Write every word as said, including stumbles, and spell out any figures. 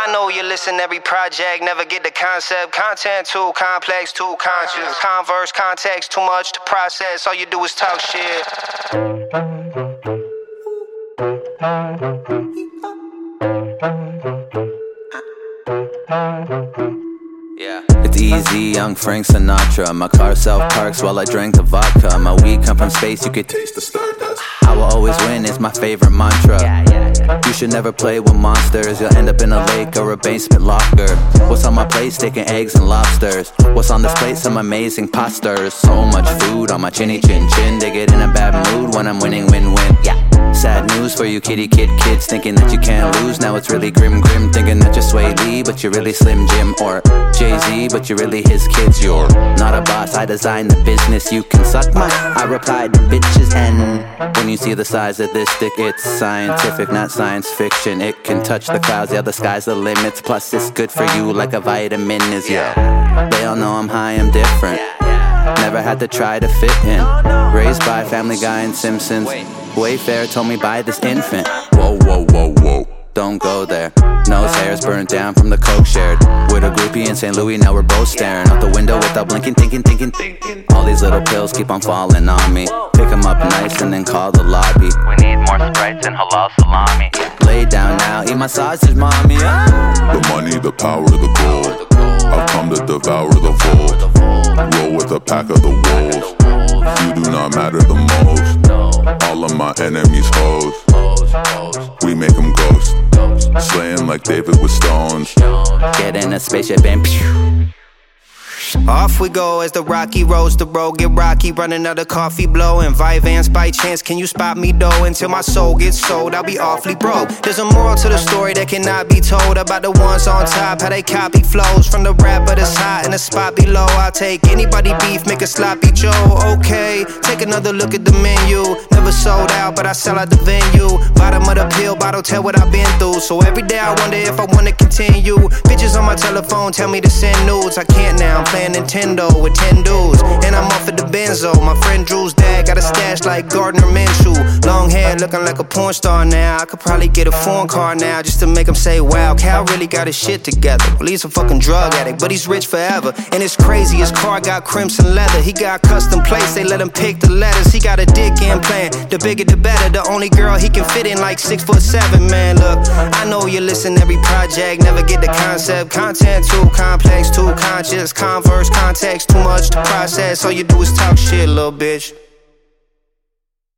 I know you listen to every project, never get the concept. Content too complex, too conscious. Converse, context, too much to process. All you do is talk shit. Yeah. It's easy, young Frank Sinatra. My car self-parks while I drink the vodka. My weed come from space, you could taste the stardust. I will always win, it's my favorite mantra. You should never play with monsters. You'll end up in a lake or a basement locker. What's on my plate? Steak and eggs and lobsters. What's on this plate? Some amazing pastas. So much food on my chinny chin chin. They get in a bad mood when I'm winning win-win. Yeah. Sad news for you kitty kid kids thinking that you can't lose. Now it's really grim grim, thinking that you're Sway Lee but you're really Slim Jim, or Jay-Z but you're really his kids. You're not a boss, I designed the business. You can suck my, I replied to bitches. And when you see the size of this stick, it's scientific, not science fiction. It can touch the clouds, yeah, the sky's the limits. Plus it's good for you like a vitamin is, yeah. They all know I'm high, I'm different. Never had to try to fit in. Raised by Family Guy and Simpsons. Wayfair told me buy this infant. Whoa, whoa, whoa, whoa, don't go there. Nose hairs burned down from the coke shared. With a groupie in Saint Louis, now we're both staring out the window without blinking, thinking, thinking, thinking. All these little pills keep on falling on me. Pick them up nice and then call the lobby. We need more Sprites and halal salami. Lay down now, eat my sausage, mommy. The money, the power, the gold. I've come to devour the vault. Roll with a pack of the wolves. You do not matter the most. All of my enemies hoes. We make them ghost. Slaying like David with stones. Get in a spaceship and pew. Off we go as the Rocky roads the road get rocky, running out of coffee blowing. Vyvanse by chance, can you spot me though? Until my soul gets sold, I'll be awfully broke. There's a moral to the story that cannot be told about the ones on top, how they copy flows from the rapper that's hot and the spot below. I'll take anybody beef, make a sloppy Joe. Okay, take another look at the menu. Never sold out, but I sell out the venue. Bottom of the pill bottle, tell what I've been through. So every day I wonder if I wanna continue. Bitches on my telephone tell me to send nudes. I can't now, I'm playing Nintendo with ten dudes, and I'm off at the Benzo. My friend Drew's dad got a stash like Gardner Minshew. Long hair looking like a porn star now. I could probably get a foreign car now just to make him say, wow, Cal really got his shit together. Well, he's a fucking drug addict, but he's rich forever. And it's crazy, his car got crimson leather. He got custom plates, they let him pick the letters. He got a dick implant, the bigger the better. The only girl he can fit in like six foot seven, man. Look, I know you listen to every project, never get the concept. Content too complex, too conscious. Converse, context, too much to process. All you do is talk shit, little bitch.